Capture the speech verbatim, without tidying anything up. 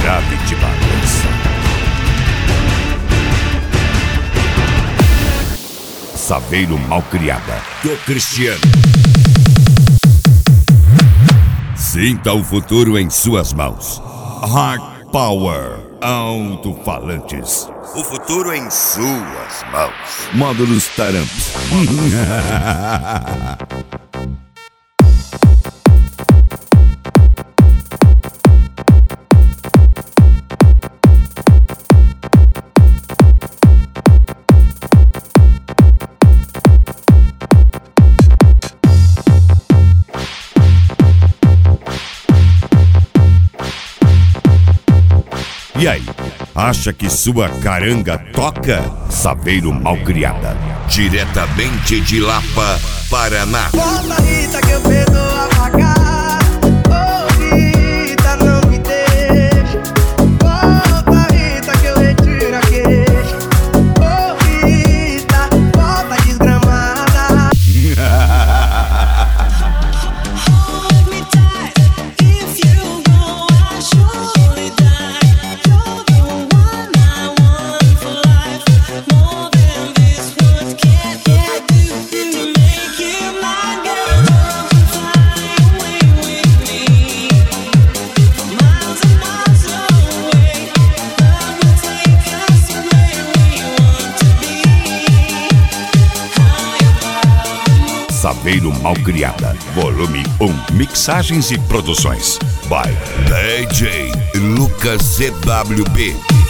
grave de balança. Saveiro Malcriada, do Cristiano. Sinta o futuro em suas mãos. Hard Power Alto-Falantes. O futuro em suas mãos. Módulos Taramps. E aí, acha que sua caranga toca? Saveiro Malcriada, diretamente de Lapa, Paraná. Volta, Rita, que eu perdoo a pagar. Oh, Rita, não me deixa. Volta, Rita, que eu retiro a queixa. Oh, Rita, volta desgramada. Hold me tight, if you go, I surely die. You're the one I want for life, more than this world can ever do. To make you my girl, fly away with me, miles and miles away. Love will take us where we want to be. Saveiro Malcriada, volume um. Mixagens e produções by D J Lucas C W B.